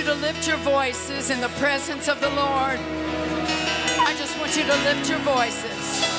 to lift your voices in the presence of the Lord. I just want you to lift your voices.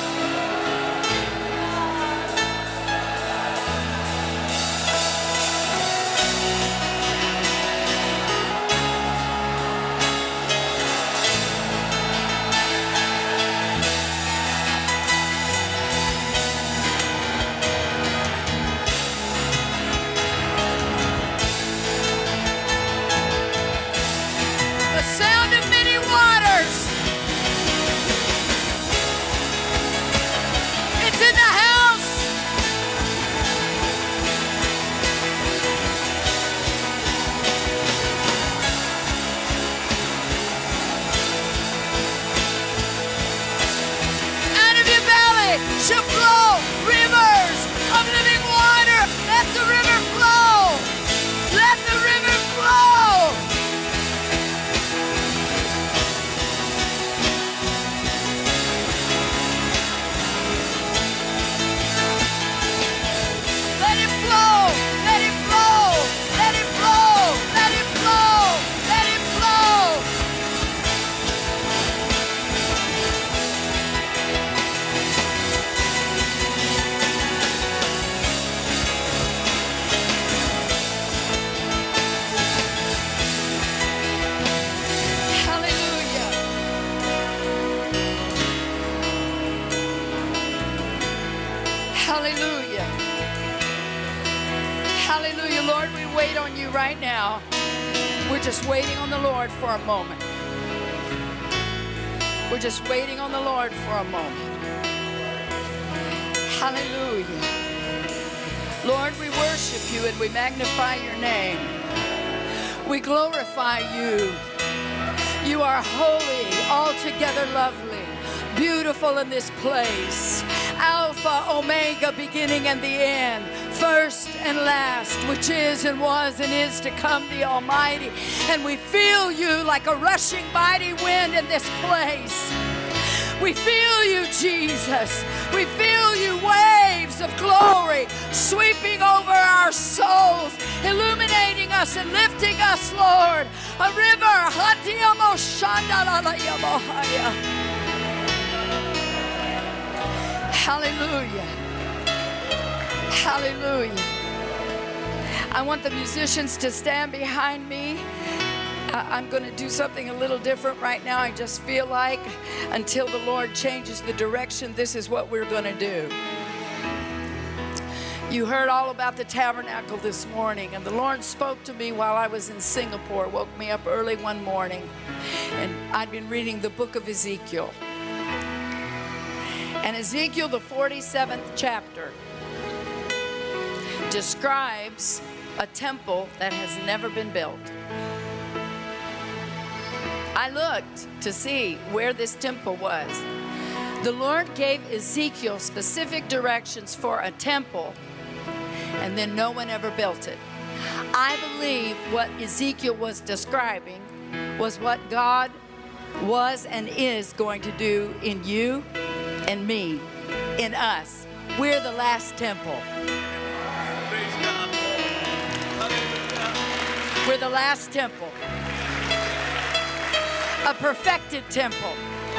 Shall flow rivers of living water. Let the river flow. Let the river flow. Let it flow. Let it flow. Let it flow. Let it flow. Let it flow. Hallelujah. Hallelujah. Lord, we wait on you right now. We're just waiting on the Lord for a moment. We're just waiting on the Lord for a moment. Hallelujah. Lord, we worship you and we magnify your name. We glorify you. You are holy, altogether lovely, beautiful in this place. Alpha, Omega, beginning and the end, first and last, which is and was and is to come, the Almighty. And we feel you like a rushing mighty wind in this place. We feel you, Jesus. We feel you, waves of glory sweeping over our souls, illuminating us and lifting us, Lord. A river. Hallelujah. Hallelujah. I want the musicians to stand behind me. I'm going to do something a little different right now. I just feel like until the Lord changes the direction, this is what we're going to do. You heard all about the tabernacle this morning, and the Lord spoke to me while I was in Singapore, woke me up early one morning, and I'd been reading the book of Ezekiel. And Ezekiel, the 47th chapter, describes a temple that has never been built. I looked to see where this temple was. The Lord gave Ezekiel specific directions for a temple, and then no one ever built it. I believe what Ezekiel was describing was what God was and is going to do in you and me, in us. We're the last temple. We're the last temple. A perfected temple.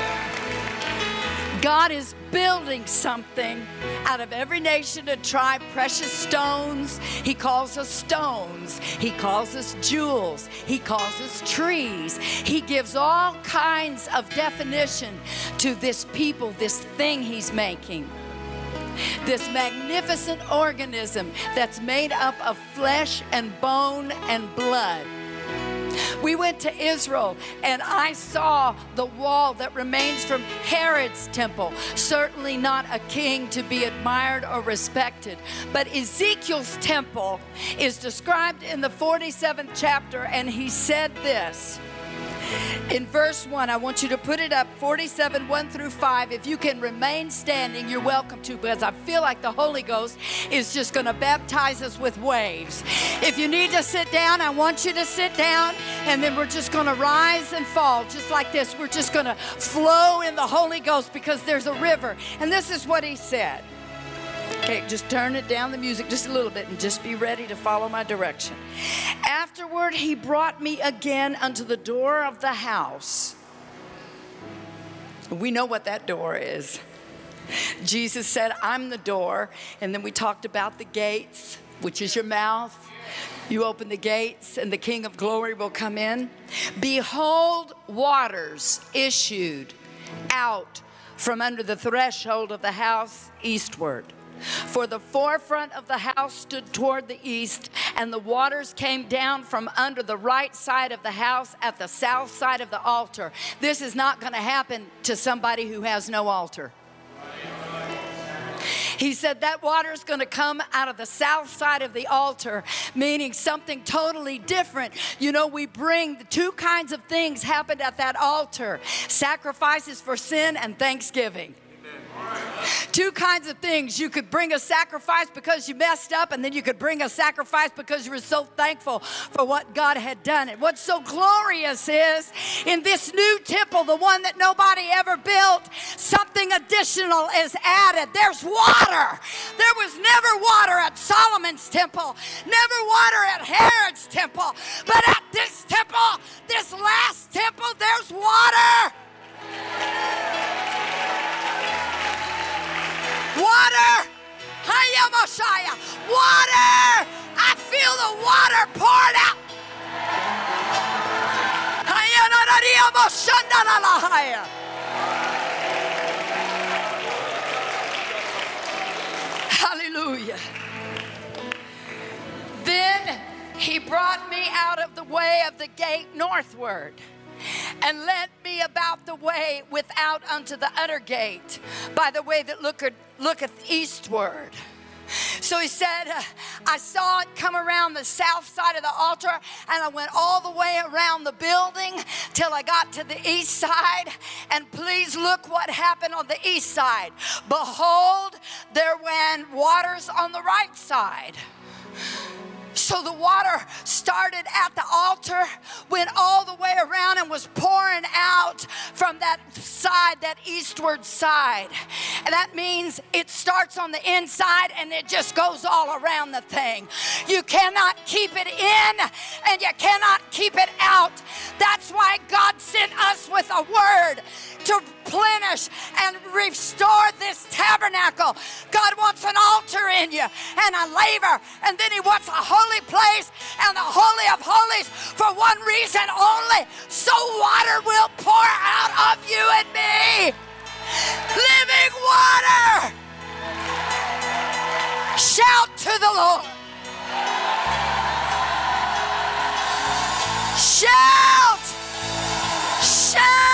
God is building something out of every nation and tribe, precious stones. He calls us stones. He calls us jewels. He calls us trees. He gives all kinds of definition to this people, this thing he's making. This magnificent organism that's made up of flesh and bone and blood. We went to Israel, and I saw the wall that remains from Herod's temple. Certainly not a king to be admired or respected. But Ezekiel's temple is described in the 47th chapter, and he said this. In verse 1, I want you to put it up, 47, 1 through 5. If you can remain standing, you're welcome to, because I feel like the Holy Ghost is just going to baptize us with waves. If you need to sit down, I want you to sit down, and then we're just going to rise and fall just like this. We're just going to flow in the Holy Ghost because there's a river. And this is what he said. Okay, just turn it down, the music just a little bit, and just be ready to follow my direction. Afterward, he brought me again unto the door of the house. We know what that door is. Jesus said, I'm the door. And then we talked about the gates, which is your mouth. You open the gates and the King of Glory will come in. Behold, waters issued out from under the threshold of the house eastward. For the forefront of the house stood toward the east, and the waters came down from under the right side of the house at the south side of the altar. This is not going to happen to somebody who has no altar. He said that water is going to come out of the south side of the altar, meaning something totally different. You know, we bring the two kinds of things happened at that altar: sacrifices for sin and thanksgiving. Two kinds of things. You could bring a sacrifice because you messed up, and then you could bring a sacrifice because you were so thankful for what God had done. And what's so glorious is, in this new temple, the one that nobody ever built, something additional is added. There's water. There was never water at Solomon's temple, never water at Herod's temple, but at this temple, this last temple, there's water. Water! Hiya Messiah! Water! I feel the water poured out. Hiya Nararia Moshandalalahaya. Hallelujah. Then he brought me out of the way of the gate northward, and led me about the way without unto the utter gate, by the way that looketh eastward. So he said, I saw it come around the south side of the altar, and I went all the way around the building till I got to the east side. And please look what happened on the east side. Behold, there went waters on the right side. So the water started at the altar, went all the way around, and was pouring out from that side, that eastward side. And that means it starts on the inside and it just goes all around the thing. You cannot keep it in and you cannot keep it out. That's why God sent us with a word to replenish and restore this tabernacle. God wants an altar in you and a laver, and then he wants a holy place and the Holy of Holies for one reason only: so water will pour out of you and me. Living water. Shout to the Lord. Shout. Shout.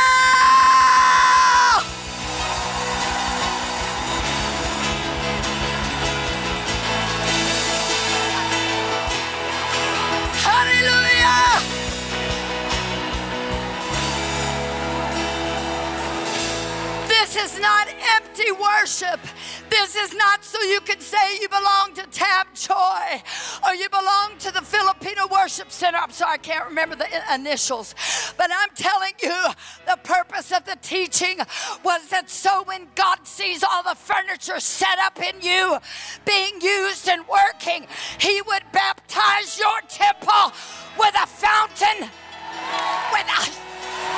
This is not empty worship. This is not so you can say you belong to Tab Joy or you belong to the Filipino Worship Center. I'm sorry, I can't remember the initials. But I'm telling you, the purpose of the teaching was that so when God sees all the furniture set up in you, being used and working, he would baptize your temple with a fountain, with a...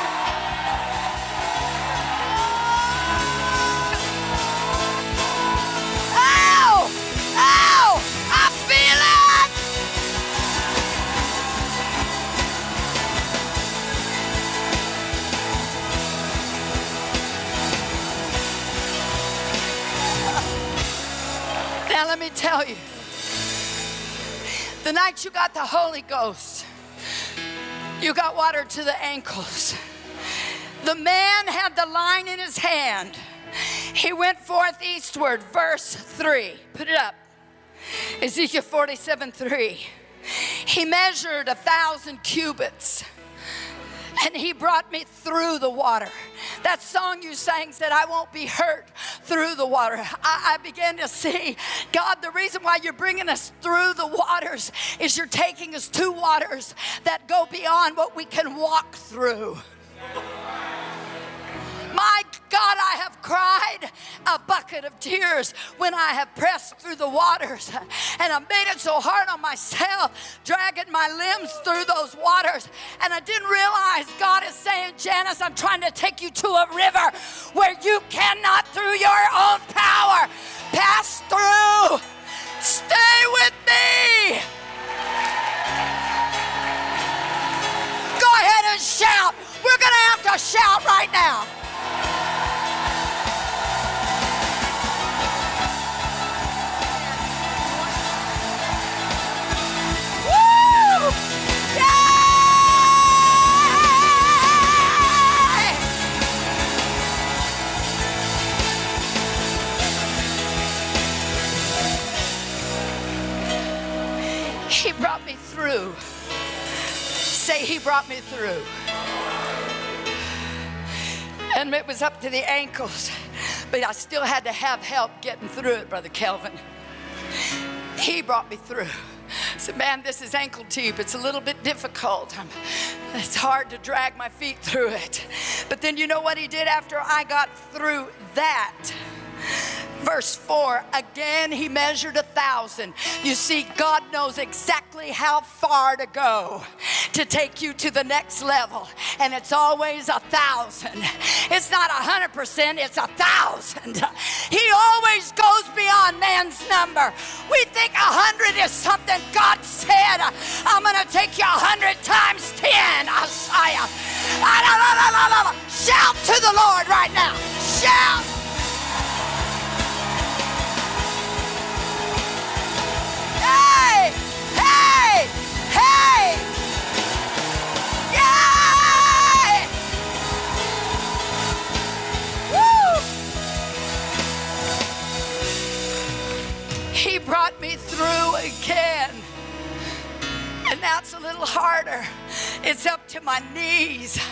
Now let me tell you, the night you got the Holy Ghost, you got water to the ankles. The man had the line in his hand. He went forth eastward, verse 3. Put it up. Ezekiel 47:3. He measured 1,000 cubits. And he brought me through the water. That song you sang said, I won't be hurt through the water. I began to see, God, the reason why you're bringing us through the waters is you're taking us to waters that go beyond what we can walk through. My God, I have cried a bucket bucket of tears when I have pressed through the waters and I made it so hard on myself, dragging my limbs through those waters. And I didn't realize God is saying, Janice, I'm trying to take you to a river where you cannot, through your own power, pass through. Stay with me. Go ahead and shout. We're going to have to shout right now. Woo! Yay! He brought me through. Say, He brought me through. And it was up to the ankles, but I still had to have help getting through it, Brother Kelvin. He brought me through. I said, man, this is ankle deep. It's a little bit difficult. It's hard to drag my feet through it. But then you know what He did after I got through that? Verse 4, again He measured 1,000. You see, God knows exactly how far to go to take you to the next level. And it's always 1,000. It's not 100%, it's 1,000. He always goes beyond man's number. We think 100 is something. God said, I'm going to take you 100 times 10. Isaiah. Shout to the Lord right now. Shout. Hey! Hey! Hey! Yay! Woo! He brought me through again. And now it's a little harder. It's up to my knees.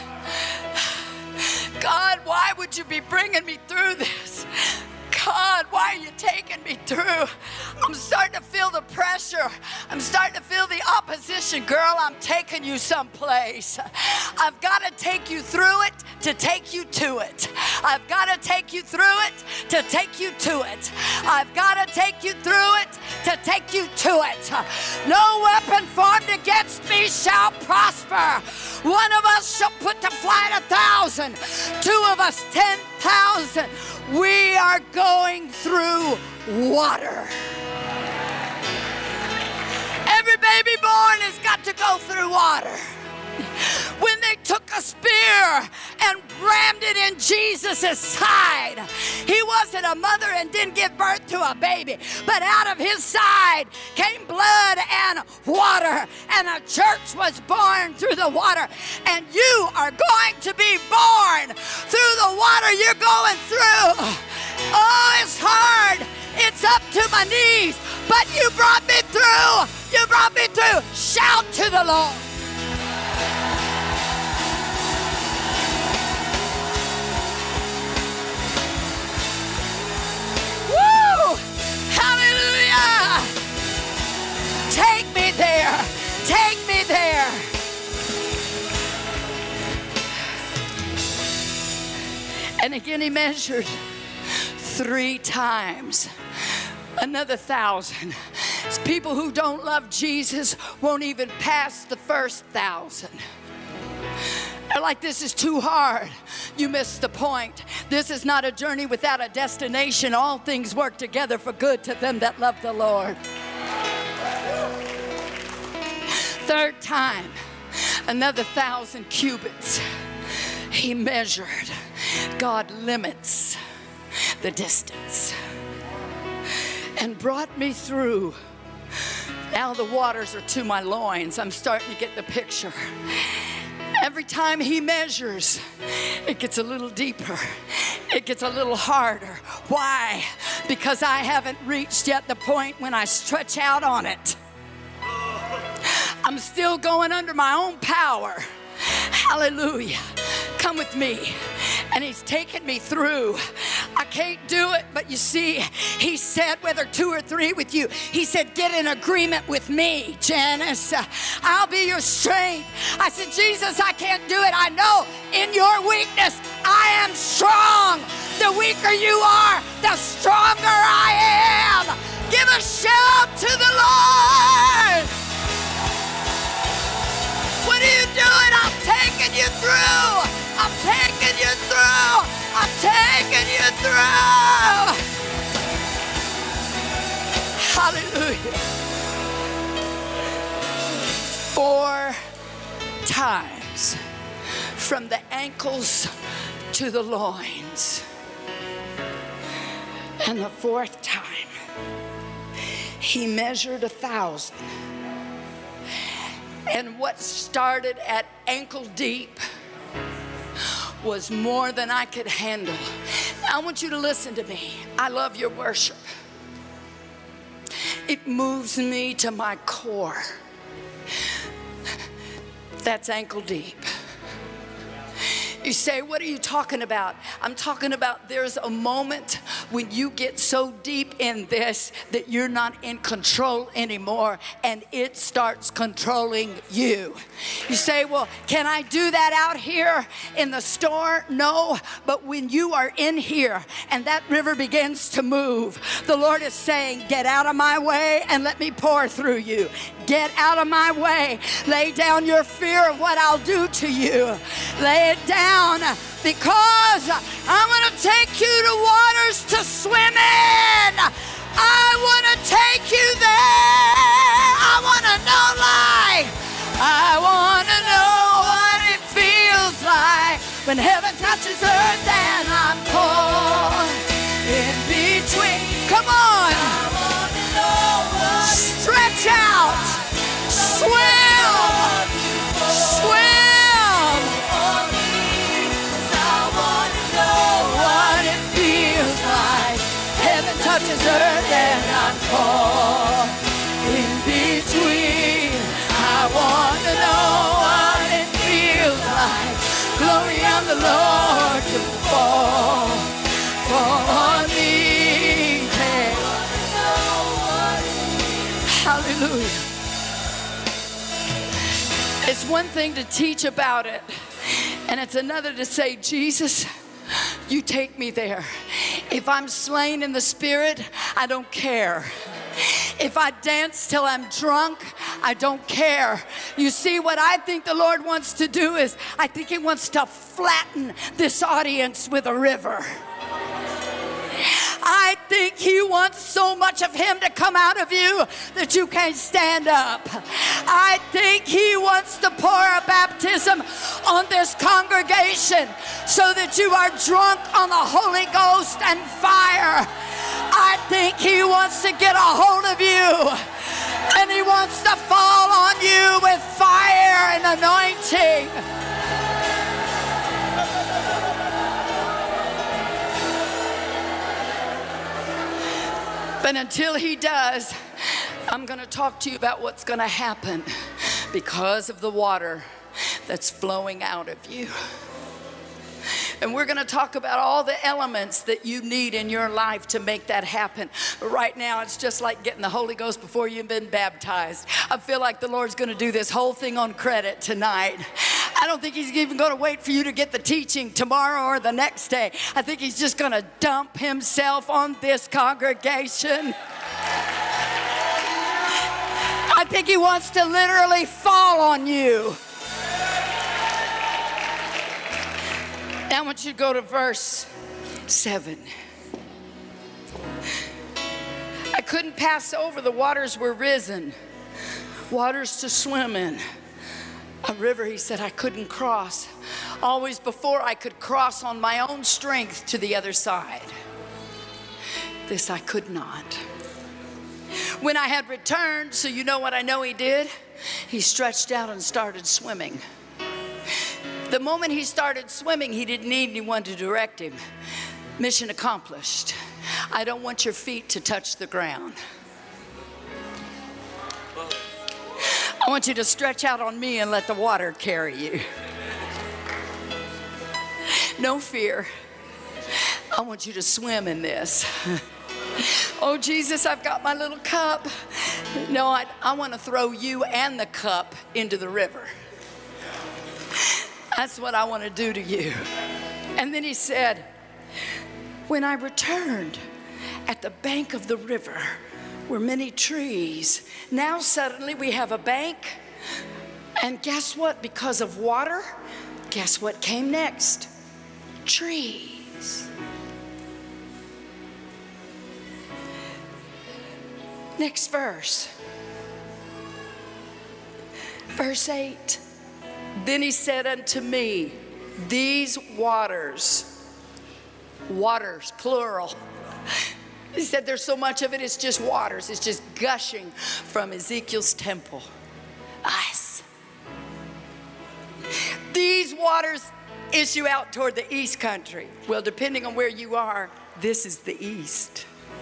God, why would you be bringing me through this? God, why are you taking me through? I'm starting to feel the pressure. I'm starting to feel the opposition. Girl, I'm taking you someplace. I've got to take you through it to take you to it. I've got to take you through it to take you to it. I've got to take you through it to take you to it. No weapon formed against me shall prosper. One of us shall put to flight 1,000. Two of us 10,000. We are going through water. Every baby born has got to go through water. When they took a spear and rammed it in Jesus' side, He wasn't a mother and didn't give birth to a baby, but out of His side came blood and water, and a church was born through the water. And you are going to be born through the water you're going through. Oh, it's hard. It's up to my knees, but you brought me through. You brought me through. Shout to the Lord. Woo! Hallelujah! Take me there. Take me there. And again He measured 3 times. Another 1,000. People who don't love Jesus won't even pass the first 1,000. They're like, this is too hard. You missed the point. This is not a journey without a destination. All things work together for good to them that love the Lord. 3rd time, another 1,000 cubits. He measured. God limits the distance and brought me through. Now the waters are to my loins. I'm starting to get the picture. Every time He measures, it gets a little deeper. It gets a little harder. Why? Because I haven't reached yet the point when I stretch out on it. I'm still going under my own power. Hallelujah. Come with me. And He's taken me through. I can't do it, but you see, He said, whether 2 or 3 with you, He said, get in agreement with me, Janice. I'll be your strength. I said, Jesus, I can't do it. I know in your weakness, I I am strong. The weaker you are, the stronger I am. Give a shout to the Lord. What are you doing? I'm taking you through. I'm taking you through. I'm taking you through. Hallelujah. 4 times from the ankles to the loins. And the 4th time, he measured 1,000. And what started at ankle deep was more than I could handle. Now, I want you to listen to me. I love your worship. It moves me to my core. That's ankle deep. You say, what are you talking about? I'm talking about there's a moment when you get so deep in this that you're not in control anymore and it starts controlling you. You say, well, can I do that out here in the store? No, but when you are in here and that river begins to move, the Lord is saying, get out of my way and let me pour through you. Get out of my way. Lay down your fear of what I'll do to you. Lay it down, because I'm going to take you to waters to swim in. I want to take you there. I want to know life. I want to know what it feels like when heaven touches earth and I'm caught in between. Come on. I want to know what stretch out. Swim. Swim. Touches earth and I'm caught in between. I want to know what it feels like. Glory on the Lord to fall on me. Hallelujah. It's one thing to teach about it, and it's another to say, Jesus, you take me there. If I'm slain in the spirit, I don't care. If I dance till I'm drunk, I don't care. You see, what I think the Lord wants to do is, I think he wants to flatten this audience with a river. I think he wants so much of him to come out of you that you can't stand up. I think he wants to pour a baptism on this congregation so that you are drunk on the Holy Ghost and fire. I think he wants to get a hold of you, and he wants to fall on you with fire and anointing. But until he does, I'm going to talk to you about what's going to happen because of the water that's flowing out of you. And we're going to talk about all the elements that you need in your life to make that happen. But right now, it's just like getting the Holy Ghost before you've been baptized. I feel like the Lord's going to do this whole thing on credit tonight. I don't think he's even going to wait for you to get the teaching tomorrow or the next day. I think he's just going to dump himself on this congregation. I think he wants to literally fall on you. Now I want you to go to verse 7. I couldn't pass over. The waters were risen. Waters to swim in. A river, he said, I couldn't cross. Always before I could cross on my own strength to the other side. This I could not. When I had returned, so you know what I know he did? He stretched out and started swimming. The moment he started swimming, he didn't need anyone to direct him. Mission accomplished. I don't want your feet to touch the ground. I want you to stretch out on me and let the water carry you. No fear. I want you to swim in this. Oh, Jesus, I've got my little cup. No, I want to throw you and the cup into the river. That's what I want to do to you. And then he said, when I returned, at the bank of the river were many trees. Now suddenly we have a bank. And guess what? Because of water, guess what came next? Trees. Next verse. Verse 8. Then he said unto me, these waters, plural. He said there's so much of it, it's just waters. It's just gushing from Ezekiel's temple. Us. These waters issue out toward the east country. Well, depending on where you are, this is the east.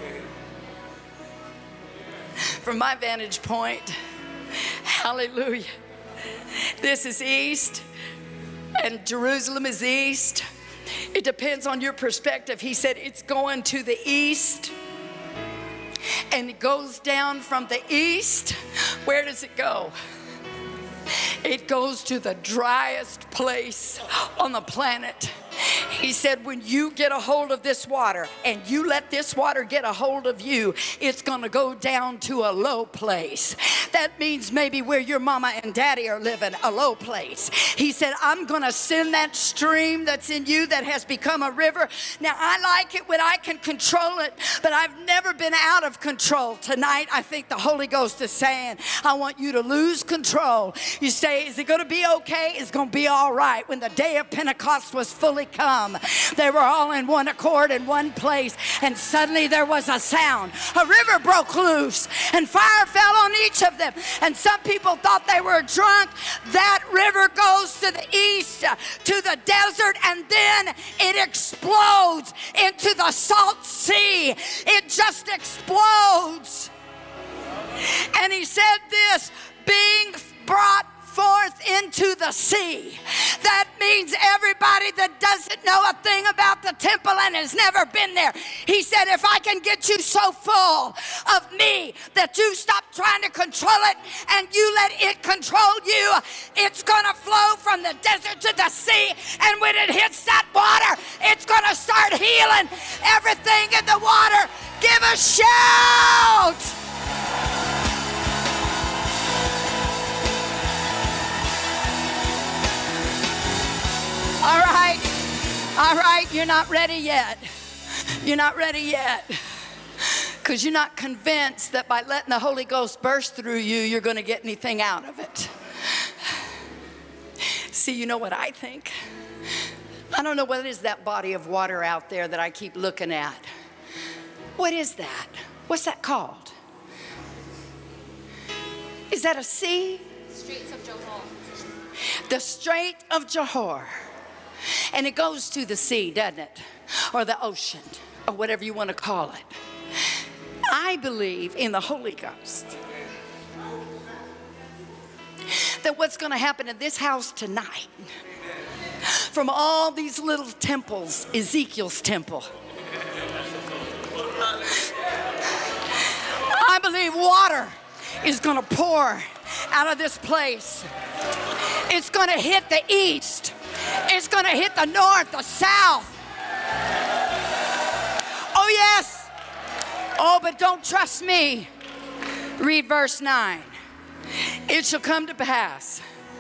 From my vantage point, hallelujah, this is east, and Jerusalem is east. It depends on your perspective. He said it's going to the east, and it goes down from the east. Where does it go? It goes to the driest place on the planet. He said, when you get a hold of this water and you let this water get a hold of you, it's going to go down to a low place. That means maybe where your mama and daddy are living, a low place. He said, I'm going to send that stream that's in you that has become a river. Now, I like it when I can control it, but I've never been out of control. Tonight, I think the Holy Ghost is saying, I want you to lose control. You say, is it going to be okay? It's going to be all right. When the day of Pentecost was fully come, they were all in one accord in one place, and suddenly there was a sound. A river broke loose, and fire fell on each of them, and some people thought they were drunk. That river goes to the east, to the desert, and then it explodes into the salt sea. It just explodes. And he said this, being brought forth into the sea. That means everybody that doesn't know a thing about the temple and has never been there. He said, if I can get you so full of me that you stop trying to control it and you let it control you, it's going to flow from the desert to the sea. And when it hits that water, it's going to start healing everything in the water. Give a shout! All right, you're not ready yet. You're not ready yet. Because you're not convinced that by letting the Holy Ghost burst through you, you're going to get anything out of it. See, you know what I think? I don't know what is that body of water out there that I keep looking at. What is that? What's that called? Is that a sea? Straits of Johor. The Strait of Johor. And it goes to the sea, doesn't it? Or the ocean, or whatever you want to call it. I believe in the Holy Ghost that what's going to happen in this house tonight, from all these little temples, Ezekiel's temple, I believe water is going to pour out of this place. It's going to hit the east. It's going to hit the north, the south. Oh, yes. Oh, but don't trust me. Read verse 9. It shall come to pass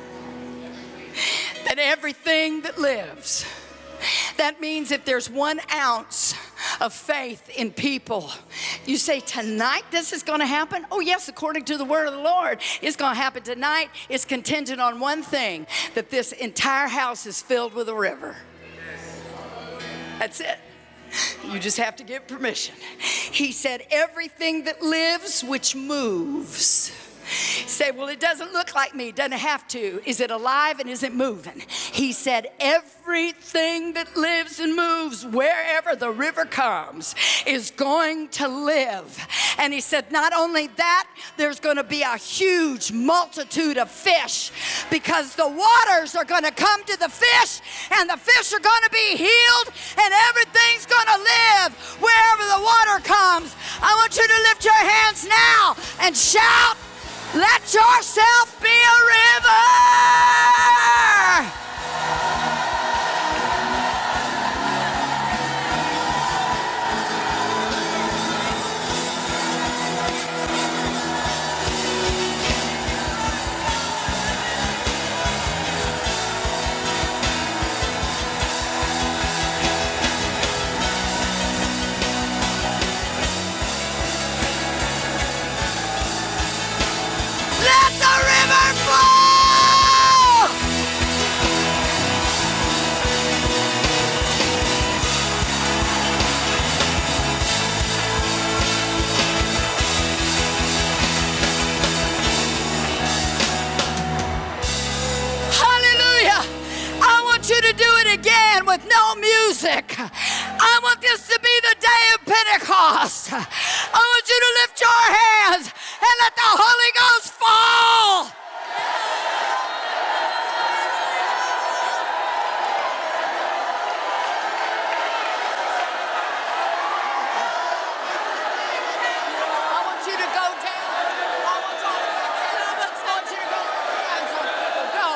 that everything that lives, that means if there's 1 ounce of faith in people, you say, tonight this is going to happen? Oh, yes, according to the word of the Lord, it's going to happen tonight. It's contingent on one thing, that this entire house is filled with a river. That's it. You just have to give permission. He said, everything that lives which moves. You say, well, it doesn't look like me. It doesn't have to. Is it alive and is it moving? He said, everything that lives and moves wherever the river comes is going to live. And he said, not only that, there's going to be a huge multitude of fish, because the waters are going to come to the fish, and the fish are going to be healed, and everything's going to live wherever the water comes. I want you to lift your hands now and shout, let yourself be a river. I want this to be the day of Pentecost. I want you to lift your hands and let the Holy Ghost fall. I want you to go down. I want you to go hands on people. Go.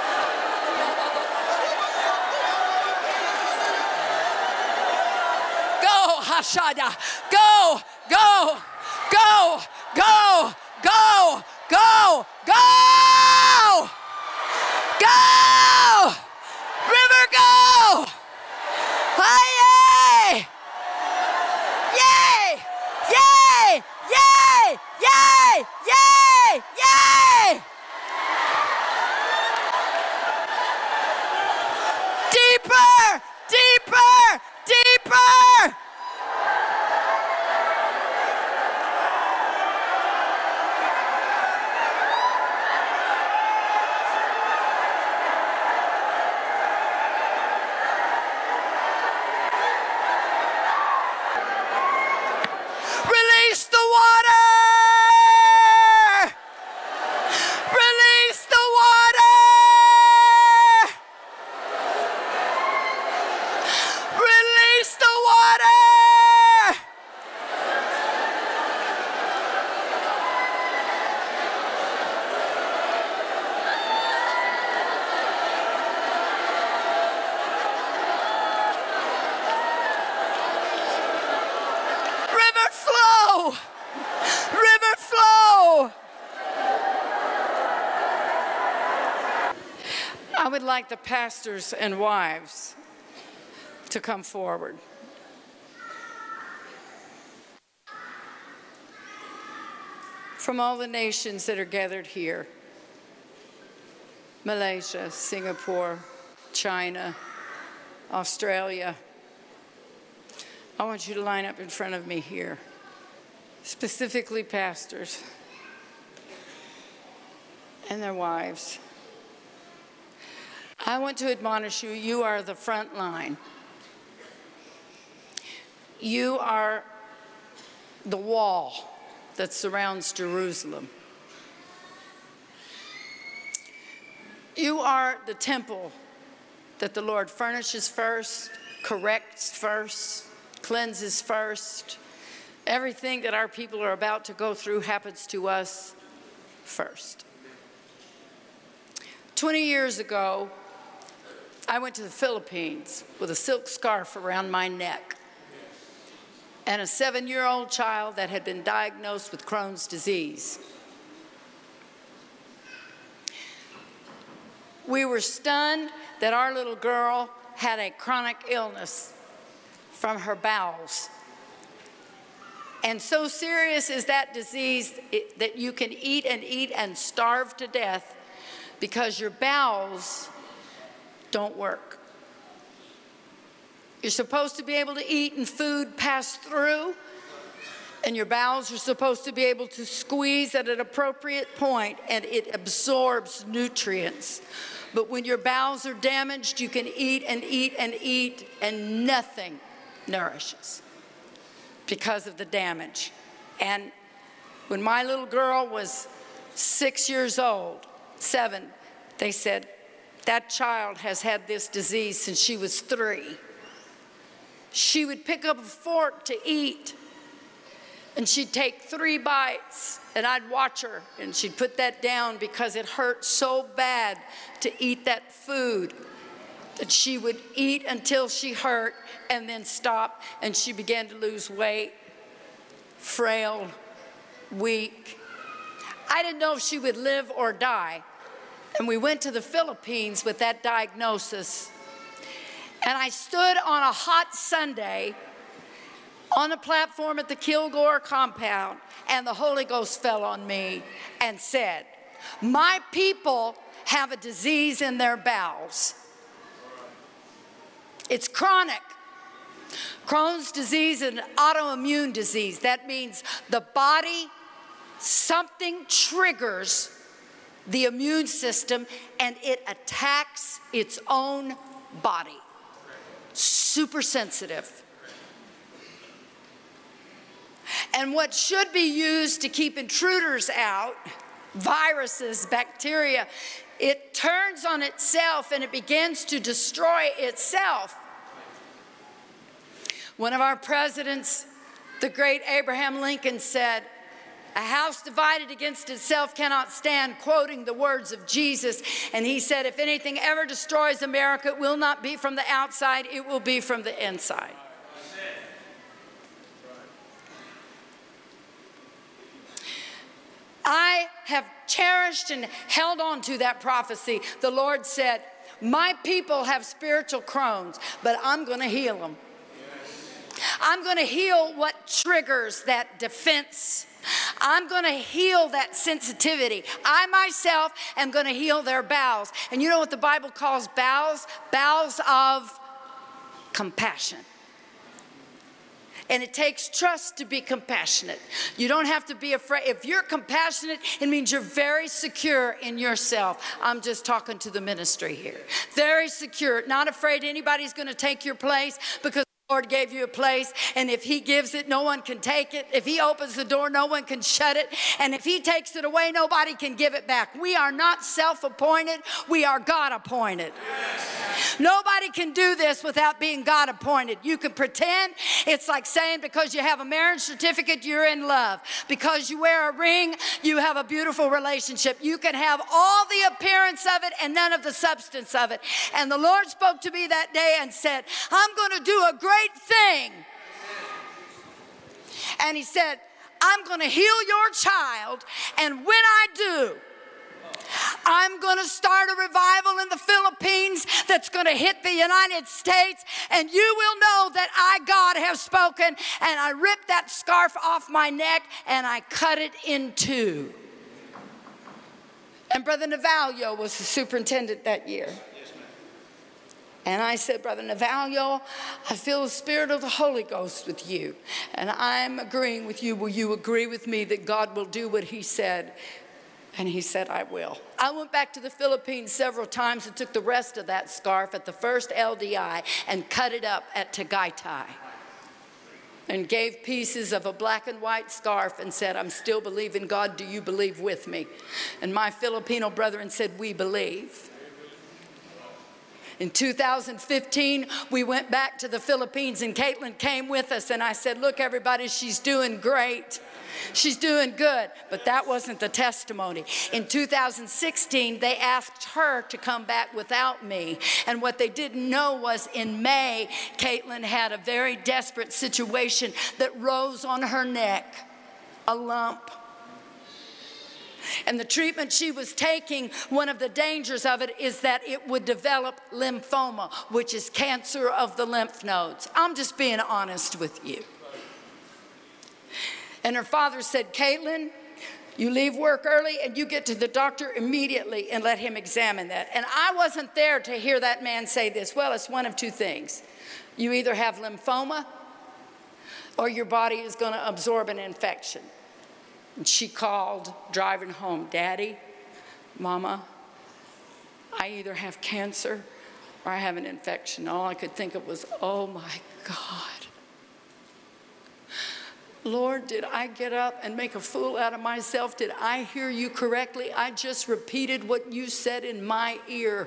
Go, Hashada. Go, go, go, go, go, go, go. Go. River, go. Yay. Yay. Yay. Yay. Yay. Yay. Yay. Deeper. Deeper. Deeper. Release the water! Release the water! Release the water! River flow! River flow! I would like the pastors and wives to come forward. From all the nations that are gathered here, Malaysia, Singapore, China, Australia, I want you to line up in front of me here, specifically pastors and their wives. I want to admonish you, you are the front line. You are the wall that surrounds Jerusalem. You are the temple that the Lord furnishes first, corrects first, cleanses first. Everything that our people are about to go through happens to us first. 20 years ago, I went to the Philippines with a silk scarf around my neck and a 7-year-old child that had been diagnosed with Crohn's disease. We were stunned that our little girl had a chronic illness from her bowels. And so serious is that disease that you can eat and starve to death because your bowels don't work. You're supposed to be able to eat and food pass through, and your bowels are supposed to be able to squeeze at an appropriate point, and it absorbs nutrients. But when your bowels are damaged, you can eat and eat and eat, and nothing nourishes because of the damage. And when my little girl was 6 years old, 7, they said, that child has had this disease since she was 3. She would pick up a fork to eat, and she'd take 3 bites, and I'd watch her, and she'd put that down because it hurt so bad to eat that food that she would eat until she hurt and then stop, and she began to lose weight, frail, weak. I didn't know if she would live or die, and we went to the Philippines with that diagnosis. And I stood on a hot Sunday on a platform at the Kilgore compound, and the Holy Ghost fell on me and said, my people have a disease in their bowels. It's chronic. Crohn's disease is an autoimmune disease. That means the body, something triggers the immune system, and it attacks its own body. super sensitive. And what should be used to keep intruders out, viruses, bacteria, it turns on itself and it begins to destroy itself. One of our presidents, the great Abraham Lincoln, said, "A house divided against itself cannot stand," quoting the words of Jesus. And he said, if anything ever destroys America, it will not be from the outside, it will be from the inside. I have cherished and held on to that prophecy. The Lord said, my people have spiritual Crohn's, but I'm going to heal them. I'm going to heal what triggers that defense. I'm going to heal that sensitivity. I myself am going to heal their bowels. And you know what the Bible calls bowels? Bowels of compassion. And it takes trust to be compassionate. You don't have to be afraid. If you're compassionate, it means you're very secure in yourself. I'm just talking to the ministry here. Very secure, not afraid anybody's going to take your place, because the Lord gave you a place, and if he gives it, no one can take it. If he opens the door, no one can shut it. And if he takes it away, nobody can give it back. We are not self-appointed. We are God-appointed. Yes. Nobody can do this without being God-appointed. You can pretend. It's like saying because you have a marriage certificate, you're in love. Because you wear a ring, you have a beautiful relationship. You can have all the appearance of it and none of the substance of it. And the Lord spoke to me that day and said, I'm going to do a great thing. And he said, I'm going to heal your child, and when I do, I'm going to start a revival in the Philippines that's going to hit the United States, and you will know that I, God, have spoken. And I ripped that scarf off my neck and I cut it in two. And Brother Navalio was the superintendent that year. And I said, Brother Navalio, I feel the Spirit of the Holy Ghost with you. And I'm agreeing with you. Will you agree with me that God will do what he said? And he said, I will. I went back to the Philippines several times and took the rest of that scarf at the first LDI and cut it up at Tagaytay. And gave pieces of a black and white scarf and said, I'm still believing God. Do you believe with me? And my Filipino brethren said, we believe. In 2015, we went back to the Philippines, and Caitlin came with us, and I said, look, everybody, she's doing great. She's doing good, but that wasn't the testimony. In 2016, they asked her to come back without me, and what they didn't know was in May, Caitlin had a very desperate situation that rose on her neck, a lump. And the treatment she was taking, one of the dangers of it is that it would develop lymphoma, which is cancer of the lymph nodes. I'm just being honest with you. And her father said, Caitlin, you leave work early and you get to the doctor immediately and let him examine that. And I wasn't there to hear that man say this. Well, it's one of two things. You either have lymphoma or your body is going to absorb an infection. And she called, driving home, Daddy, Mama, I either have cancer or I have an infection. All I could think of was, oh my God. Lord, did I get up and make a fool out of myself? Did I hear you correctly? I just repeated what you said in my ear.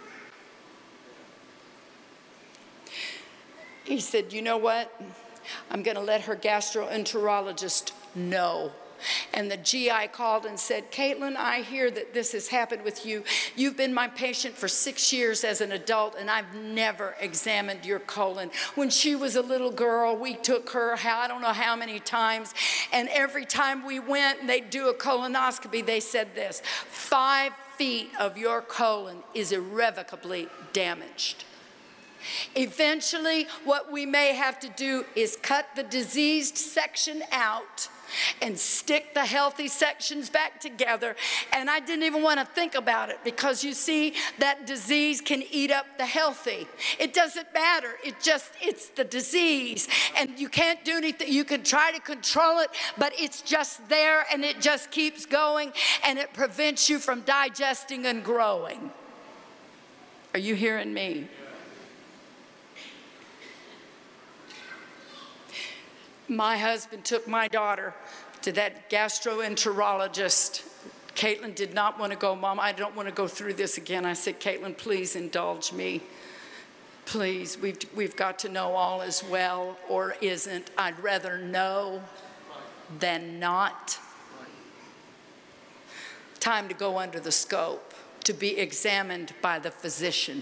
He said, you know what? I'm going to let her gastroenterologist know. And the GI called and said, Caitlin, I hear that this has happened with you. You've been my patient for 6 years as an adult, and I've never examined your colon. When she was a little girl, we took her, I don't know how many times, and every time we went and they'd do a colonoscopy, they said this, 5 feet of your colon is irrevocably damaged. Eventually, what we may have to do is cut the diseased section out and stick the healthy sections back together. And I didn't even want to think about it, because you see, that disease can eat up the healthy. It doesn't matter. It's the disease, and you can't do anything. You can try to control it, but it's just there, and it just keeps going, and it prevents you from digesting and growing. Are you hearing me? My husband took my daughter to that gastroenterologist. Caitlin did not want to go. Mom, I don't want to go through this again. I said, Caitlin, please indulge me. Please, we've got to know all is well or isn't. I'd rather know than not. Time to go under the scope, to be examined by the physician.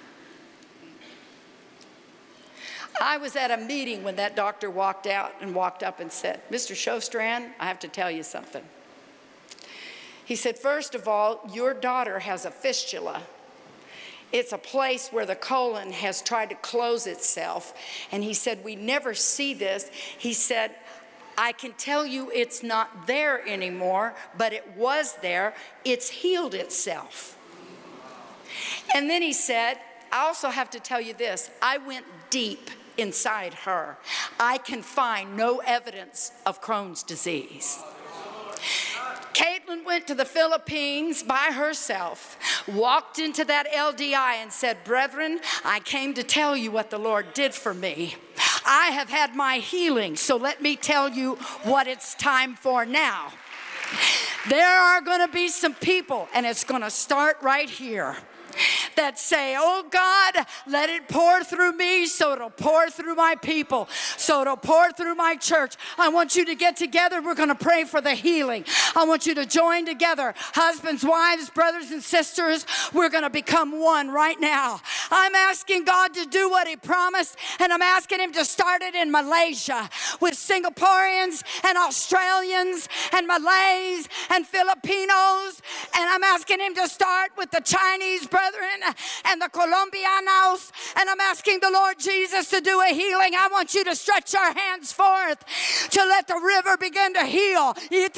I was at a meeting when that doctor walked out and walked up and said, Mr. Sjostrand, I have to tell you something. He said, first of all, your daughter has a fistula. It's a place where the colon has tried to close itself. And he said, we never see this. He said, I can tell you it's not there anymore, but it was there. It's healed itself. And then he said, I also have to tell you this. I went deep inside her. I can find no evidence of Crohn's disease. Caitlin went to the Philippines by herself, walked into that LDI and said, brethren, I came to tell you what the Lord did for me. I have had my healing, so let me tell you what it's time for now. There are going to be some people, and it's going to start right here, that say, oh God, let it pour through me so it'll pour through my people, so it'll pour through my church. I want you to get together. We're going to pray for the healing. I want you to join together. Husbands, wives, brothers and sisters, we're going to become one right now. I'm asking God to do what he promised, and I'm asking him to start it in Malaysia with Singaporeans and Australians and Malays and Filipinos, and I'm asking him to start with the Chinese brethren and the Colombianos, and I'm asking the Lord Jesus to do a healing. I want you to stretch your hands forth to let the river begin to heal.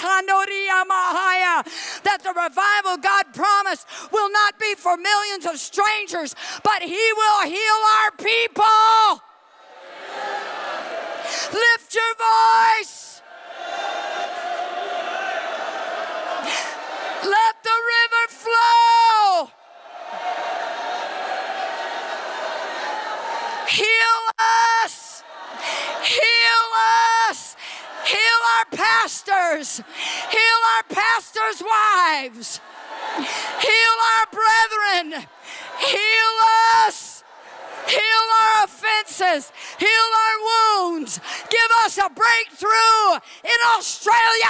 That the revival God promised will not be for millions of strangers, but he will heal our people. Lift your voice. Let the river flow. Heal us. Heal us. Heal our pastors. Heal our pastors' wives. Heal our brethren. Heal us. Heal our offenses. Heal our wounds. Give us a breakthrough in Australia.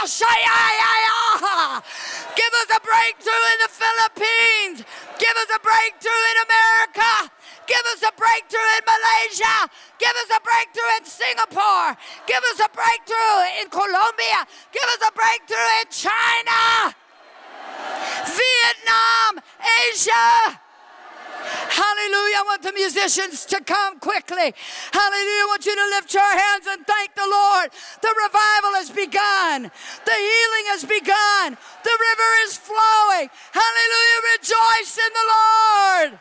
Give us a breakthrough in the Philippines. Give us a breakthrough in America. Give us a breakthrough in Malaysia. Give us a breakthrough in Singapore. Give us a breakthrough in Colombia. Give us a breakthrough in China, Vietnam, Asia. Hallelujah. I want the musicians to come quickly. Hallelujah. I want you to lift your hands and thank the Lord. The revival has begun. The healing has begun. The river is flowing. Hallelujah. Rejoice in the Lord.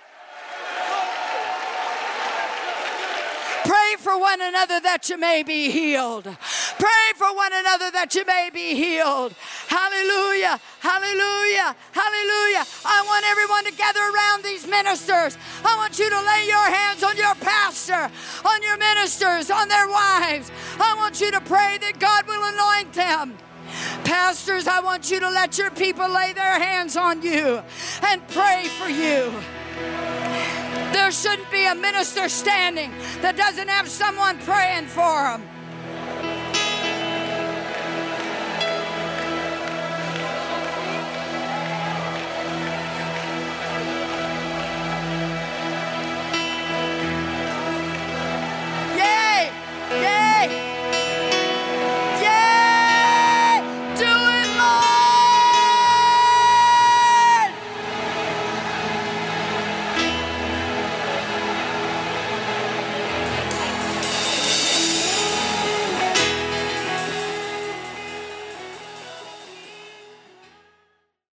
Pray for one another that you may be healed. Pray for one another that you may be healed. Hallelujah, hallelujah, hallelujah. I want everyone to gather around these ministers. I want you to lay your hands on your pastor, on your ministers, on their wives. I want you to pray that God will anoint them. Pastors, I want you to let your people lay their hands on you and pray for you. There shouldn't be a minister standing that doesn't have someone praying for them.